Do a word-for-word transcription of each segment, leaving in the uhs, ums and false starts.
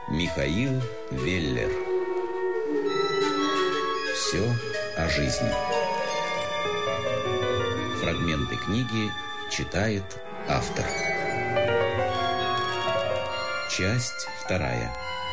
Михаил Веллер. Все о жизни. Фрагменты книги читает автор. Часть вторая.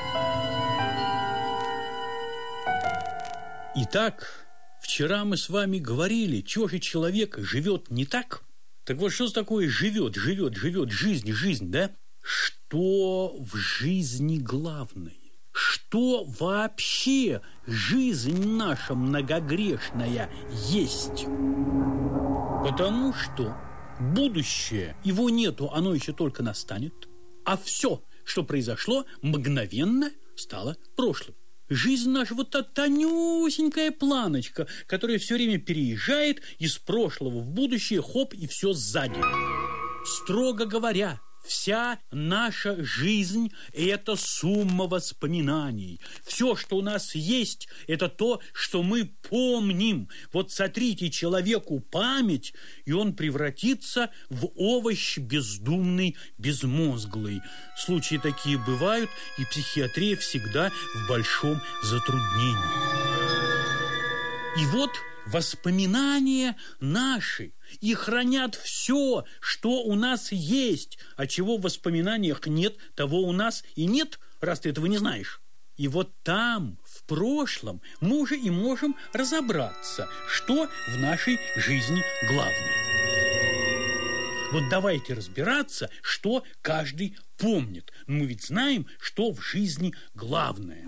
Итак, вчера мы с вами говорили, чего же человек живет не так? Так вот, что такое живет, живет, живет, жизнь, жизнь, да? Что в жизни главное? Что вообще жизнь наша многогрешная есть? Потому что будущее, его нету, оно еще только настанет, а все, что произошло, мгновенно стало прошлым. Жизнь наша вот та тонюсенькая планочка, которая все время переезжает из прошлого в будущее, хоп, и все сзади. Строго говоря, вся наша жизнь – это сумма воспоминаний. Все, что у нас есть, это то, что мы помним. Вот сотрите человеку память, и он превратится в овощ бездумный, безмозглый. Случаи такие бывают, и психиатрия всегда в большом затруднении. И вот воспоминания наши и хранят все, что у нас есть, а чего в воспоминаниях нет, того у нас и нет, раз ты этого не знаешь. И вот там, в прошлом, мы уже и можем разобраться, что в нашей жизни главное. Вот давайте разбираться, что каждый помнит. Мы ведь знаем, что в жизни главное.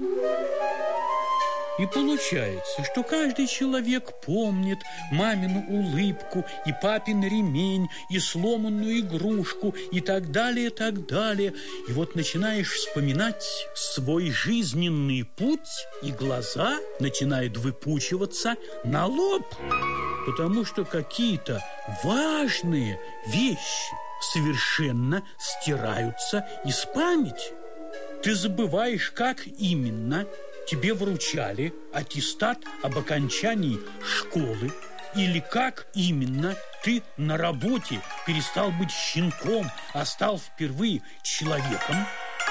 И получается, что каждый человек помнит мамину улыбку, и папин ремень, и сломанную игрушку, и так далее, так далее. И вот начинаешь вспоминать свой жизненный путь, и глаза начинают выпучиваться на лоб, потому что какие-то важные вещи совершенно стираются из памяти. Ты забываешь, как именно тебе вручали аттестат об окончании школы, или как именно ты на работе перестал быть щенком, а стал впервые человеком.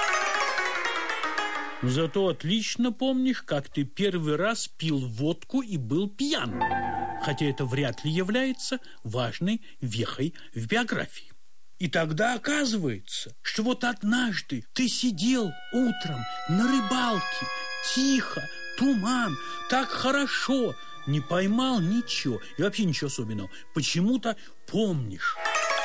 Зато отлично помнишь, как ты первый раз пил водку и был пьян, хотя это вряд ли является важной вехой в биографии. И тогда оказывается, что вот однажды ты сидел утром на рыбалке, тихо, туман, так хорошо, не поймал ничего, и вообще ничего особенного, почему-то помнишь.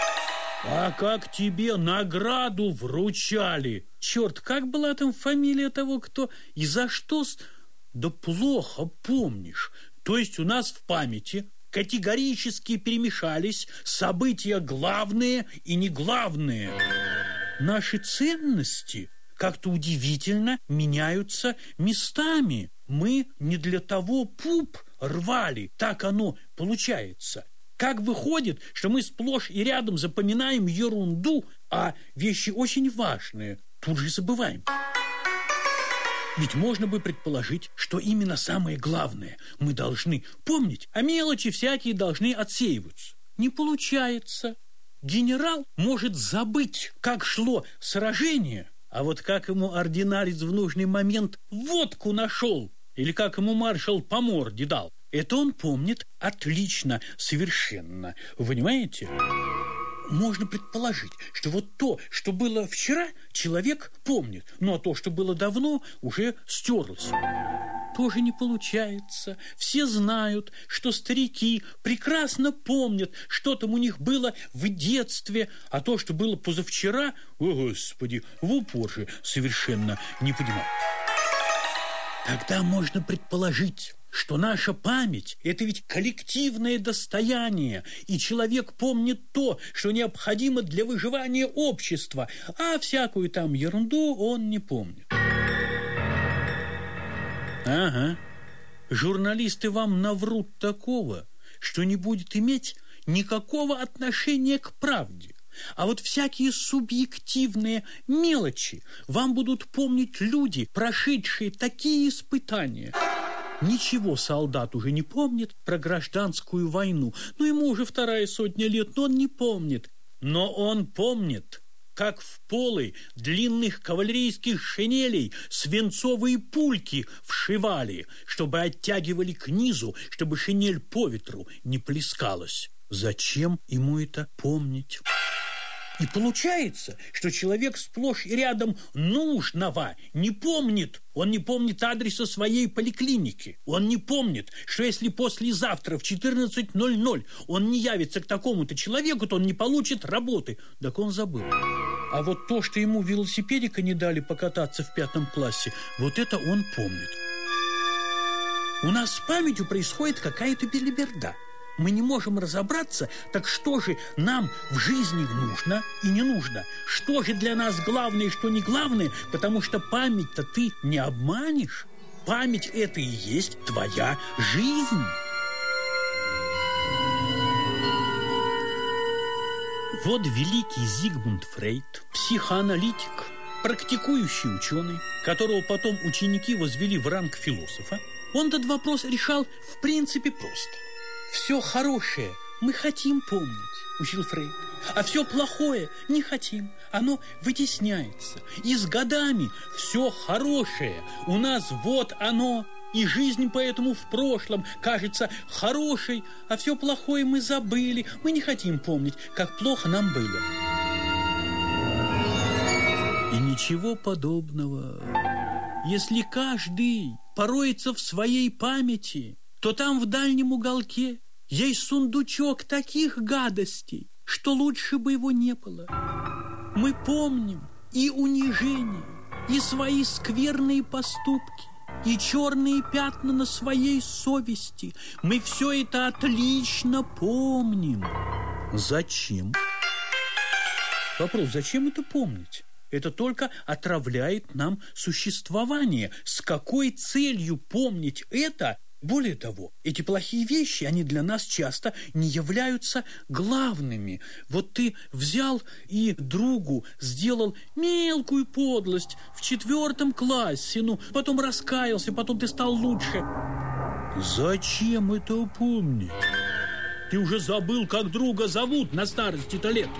А как тебе награду вручали? Черт, как была там фамилия того, кто и за что? Да плохо помнишь. То есть у нас в памяти категорически перемешались события главные и неглавные. Наши ценности как-то удивительно меняются местами. Мы не для того пуп рвали, так оно получается. Как выходит, что мы сплошь и рядом запоминаем ерунду, а вещи очень важные тут же забываем. Ведь можно бы предположить, что именно самое главное мы должны помнить, а мелочи всякие должны отсеиваться. Не получается. Генерал может забыть, как шло сражение, а вот как ему ординарец в нужный момент водку нашел, или как ему маршал по морде дал, это он помнит отлично, совершенно. Вы понимаете? Можно предположить, что вот то, что было вчера, человек помнит, ну а то, что было давно, уже стерлось. Тоже не получается. Все знают, что старики прекрасно помнят, что там у них было в детстве, а то, что было позавчера, о, Господи, в упор же совершенно не понимают. Тогда можно предположить, что наша память – это ведь коллективное достояние, и человек помнит то, что необходимо для выживания общества, а всякую там ерунду он не помнит. Ага, журналисты вам наврут такого, что не будет иметь никакого отношения к правде. А вот всякие субъективные мелочи вам будут помнить люди, прошедшие такие испытания. Ничего солдат уже не помнит про гражданскую войну. Ну, ему уже вторая сотня лет, но он не помнит. Но он помнит, как в полы длинных кавалерийских шинелей свинцовые пульки вшивали, чтобы оттягивали к низу, чтобы шинель по ветру не плескалась. Зачем ему это помнить? И получается, что человек сплошь и рядом нужного не помнит. Он не помнит адреса своей поликлиники. Он не помнит, что если послезавтра в четырнадцать ноль ноль он не явится к такому-то человеку, то он не получит работы. Так он забыл. А вот то, что ему велосипедика не дали покататься в пятом классе, вот это он помнит. У нас с памятью происходит какая-то белиберда. Мы не можем разобраться, так что же нам в жизни нужно и не нужно? Что же для нас главное и что не главное? Потому что память-то ты не обманешь. Память – это и есть твоя жизнь. Вот великий Зигмунд Фрейд, психоаналитик, практикующий ученый, которого потом ученики возвели в ранг философа, он этот вопрос решал в принципе просто. «Все хорошее мы хотим помнить», – учил Фрейд, «а все плохое не хотим, оно вытесняется. И с годами все хорошее у нас вот оно, и жизнь поэтому в прошлом кажется хорошей, а все плохое мы забыли, мы не хотим помнить, как плохо нам было». И ничего подобного. Если каждый пороется в своей памяти, то там в дальнем уголке есть сундучок таких гадостей, что лучше бы его не было. Мы помним и унижение, и свои скверные поступки, и черные пятна на своей совести. Мы все это отлично помним. Зачем? Вопрос, зачем это помнить? Это только отравляет нам существование. С какой целью помнить это? Более того, эти плохие вещи, они для нас часто не являются главными. Вот ты взял и другу сделал мелкую подлость в четвертом классе, ну, потом раскаялся, потом ты стал лучше. Зачем это помнить? Ты уже забыл, как друга зовут на старости-то лет.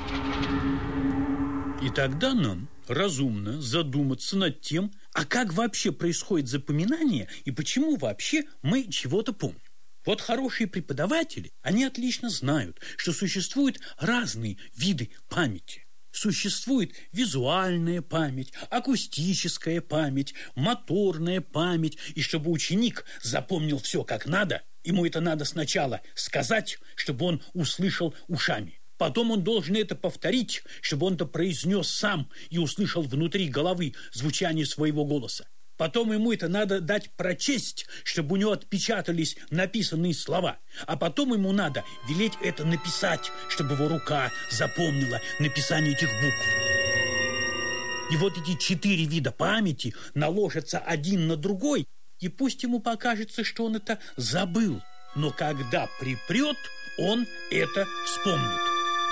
И тогда нам разумно задуматься над тем, а как вообще происходит запоминание и почему вообще мы чего-то помним. Вот хорошие преподаватели, они отлично знают, что существуют разные виды памяти. Существует визуальная память, акустическая память, моторная память. И чтобы ученик запомнил все как надо, ему это надо сначала сказать, чтобы он услышал ушами. Потом он должен это повторить, чтобы он это произнес сам и услышал внутри головы звучание своего голоса. Потом ему это надо дать прочесть, чтобы у него отпечатались написанные слова. А потом ему надо велеть это написать, чтобы его рука запомнила написание этих букв. И вот эти четыре вида памяти наложатся один на другой, и пусть ему покажется, что он это забыл, но когда припрет, он это вспомнит.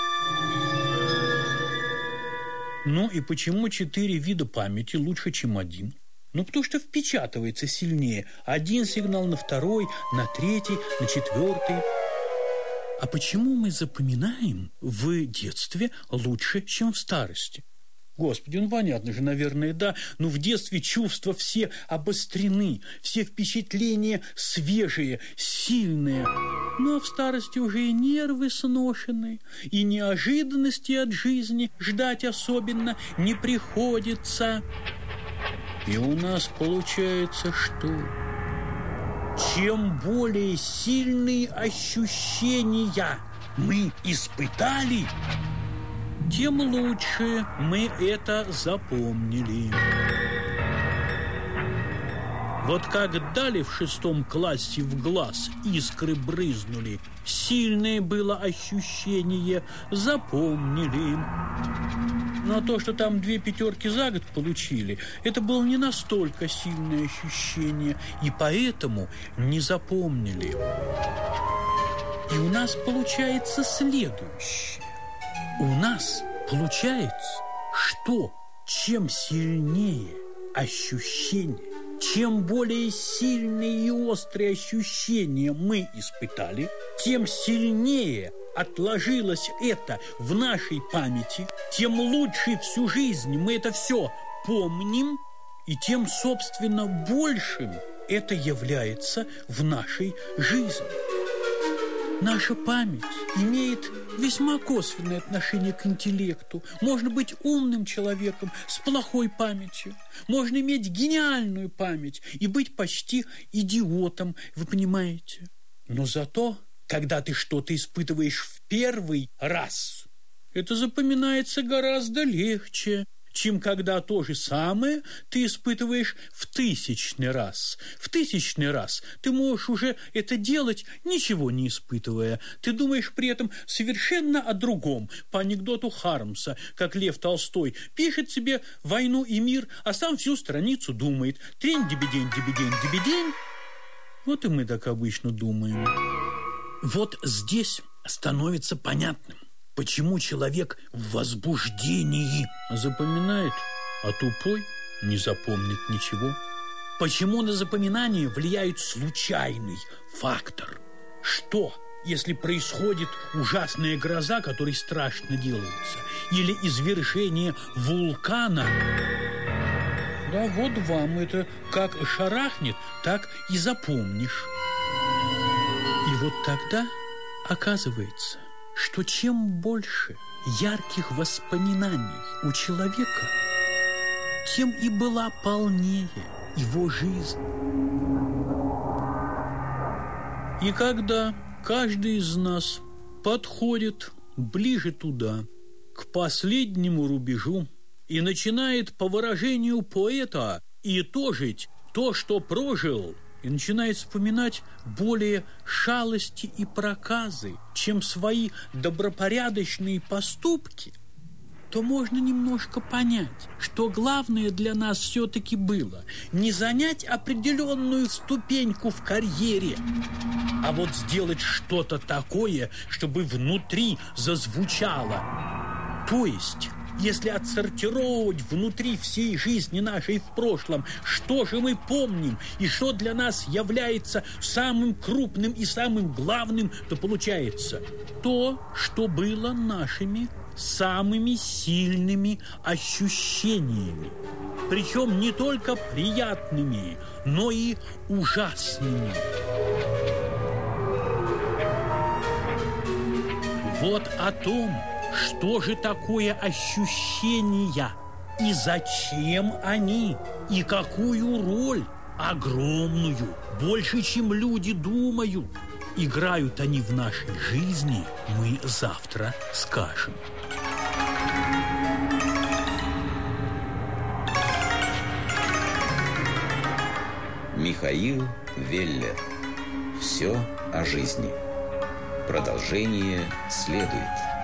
Ну и почему четыре вида памяти лучше, чем один? Ну, потому что впечатывается сильнее. Один сигнал на второй, на третий, на четвертый. А почему мы запоминаем в детстве лучше, чем в старости? Господи, ну понятно же, наверное, да. Но в детстве чувства все обострены, все впечатления свежие, сильные. Ну а в старости уже и нервы сношены, и неожиданности от жизни ждать особенно не приходится. И у нас получается что? Чем более сильные ощущения мы испытали, тем лучше мы это запомнили. Вот как дали в шестом классе в глаз, искры брызнули, сильное было ощущение, запомнили. Но то, что там две пятерки за год получили, это было не настолько сильное ощущение, и поэтому не запомнили. И у нас получается следующее. У нас получается, что чем сильнее ощущение, чем более сильные и острые ощущения мы испытали, тем сильнее отложилось это в нашей памяти, тем лучше всю жизнь мы это все помним, и тем, собственно, большим это является в нашей жизни. Наша память имеет весьма косвенное отношение к интеллекту. Можно быть умным человеком с плохой памятью. Можно иметь гениальную память и быть почти идиотом, вы понимаете. Но зато, когда ты что-то испытываешь в первый раз, это запоминается гораздо легче, чем когда то же самое ты испытываешь в тысячный раз. В тысячный раз ты можешь уже это делать, ничего не испытывая. Ты думаешь при этом совершенно о другом. По анекдоту Хармса, как Лев Толстой пишет себе «Войну и мир», а сам всю страницу думает «Трень-дебедень, дебедень, дебедень». Вот и мы так обычно думаем. Вот здесь становится понятным, почему человек в возбуждении запоминает, а тупой не запомнит ничего. Почему на запоминание влияет случайный фактор? Что, если происходит ужасная гроза, которой страшно делается, или извержение вулкана? Да вот вам это как шарахнет, так и запомнишь. И вот тогда оказывается, что чем больше ярких воспоминаний у человека, тем и была полнее его жизнь. И когда каждый из нас подходит ближе туда, к последнему рубежу, и начинает, по выражению поэта, итожить то, что прожил, и начинает вспоминать более шалости и проказы, чем свои добропорядочные поступки, то можно немножко понять, что главное для нас все-таки было не занять определенную ступеньку в карьере, а вот сделать что-то такое, чтобы внутри зазвучало. То есть, если отсортировать внутри всей жизни нашей в прошлом, что же мы помним и что для нас является самым крупным и самым главным, то получается то, что было нашими самыми сильными ощущениями. Причем не только приятными, но и ужасными. Вот о том, что же такое ощущения, и зачем они, и какую роль, огромную, больше, чем люди думают, играют они в нашей жизни, мы завтра скажем. Михаил Веллер. Все о жизни. Продолжение следует.